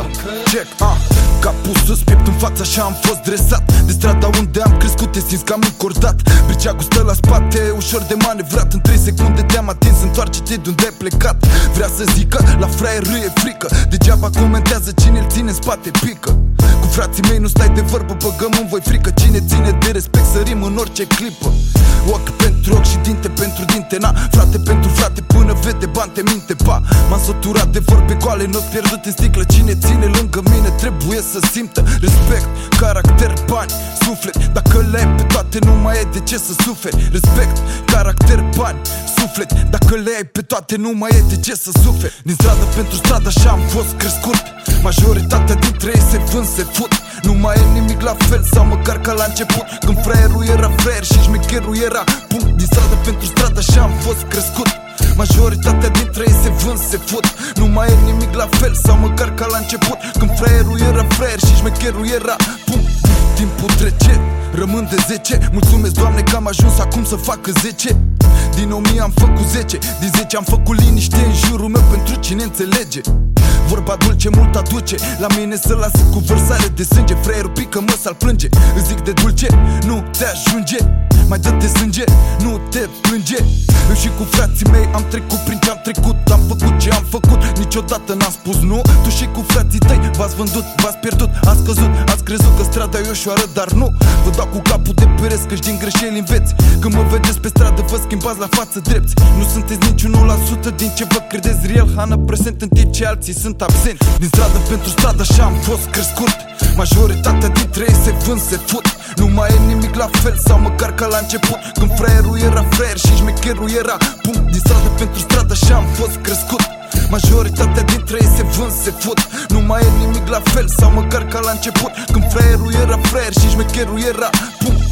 Check, capul sus, piept în față, așa am fost dresat. De strada unde am crescut, te simți că am încordat. Briceagul stă la spate, ușor de manevrat. În 3 secunde te-am atins, întoarce-te de unde ai plecat. Vrea să zică, la fraier e frică. Degeaba comentează, cine îl ține în spate pică. Cu frații mei nu stai de vorbă, băgăm în voi frică. Cine ține de respect, sărim în orice clipă. Ochi pentru ochi și dinte pentru dinte, na, frate pentru frate, până vede bani te minte, pa. M-am săturat de vorbe goale, not pierdut în sticlă. Cine ține lângă mine trebuie să simtă respect, caracter, bani, suflet. Dacă le ai pe toate nu mai e de ce să suferi. Respect, caracter, bani, suflet. Dacă le ai pe toate nu mai e de ce să suferi. Din stradă pentru stradă așa am fost crescut. Majoritatea dintre ei se vând, se fut. Nu mai e nimic la fel sau măcar ca la început, când fraierul era fraier și șmecherul era punct. Din stradă pentru stradă așa am fost crescut. Majoritatea dintre ei se vând, se fut. Nu mai e nimic la fel sau măcar ca la început, când fraierul era fraier și șmecherul era punct. Timpul trece, rămân de 10. Mulțumesc, Doamne, că am ajuns acum să facă 10. Din 1000 am făcut 10. Din 10 am făcut liniște în jurul meu pentru cine înțelege. Vorba dulce mult aduce, la mine să lasă cu vărsare de sânge. Fraierul pică, măsal plânge. Îți zic de dulce, nu te ajunge. Mai dă-te sânge, nu te plânge. Eu și cu frații mei am trecut prin ce am trecut. Am făcut ce am făcut, niciodată n-am spus nu. Tu și cu frații tăi v-ați vândut, v-ați pierdut, ați căzut, ați crezut că strada e ușoară, dar nu. Vă dau cu capul de pereți, că-și din greșeli înveți. Când mă vedeți pe stradă vă schimbați la față drepți. Nu sunteți nici 1% din ce vă credeți real. Hana prezent în timp ce alții sunt absenți. Din stradă pentru stradă așa am fost crescut. Majoritatea dintre ei se vând, se fut. Nu mai e nimic la fel sau măcar ca la început, când fraierul era fraier și șmecherul era punct. Din stradă pentru stradă așa am fost crescut. Majoritatea dintre ei se vând, se fut. Nu mai e nimic la fel sau măcar ca la început, când fraierul era fraier și șmecherul era punct.